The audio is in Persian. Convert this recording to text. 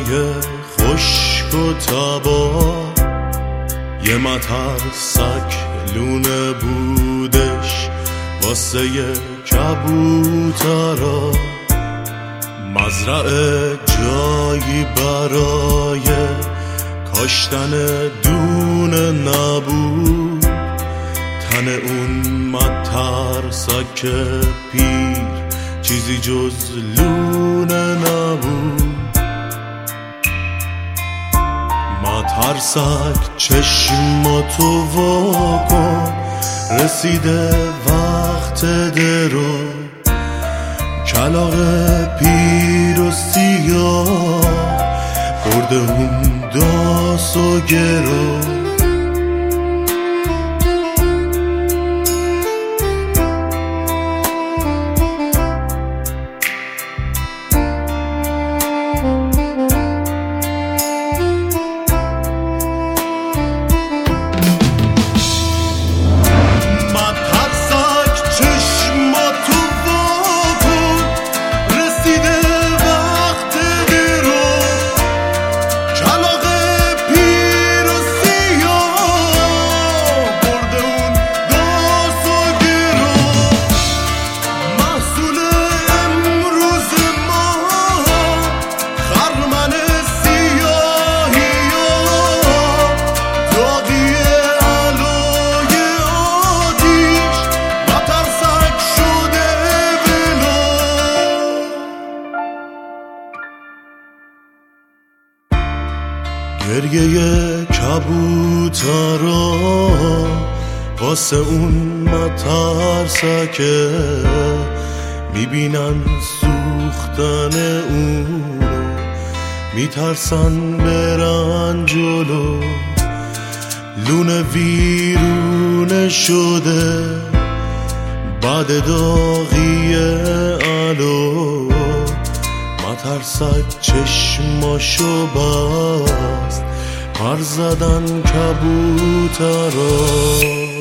خشک و تبا یه مترسک لونه بودش واسه کبوترا، مزرعه جایی برای کاشتن دونه نبود، تن اون مترسک پیر چیزی جز لونه نبود. مترسک چشماتو واکن، رسیده وقت درو، کلاغ پیر و سیاه برده اون داس و گرو. گریه کبوترا واسه اون مترسکه، میبینن سوختن اونو میترسن برن جلو، لونه ویرونه شده بعد داغی علو، مترسک چشماشو بست پر زدن کبوترا.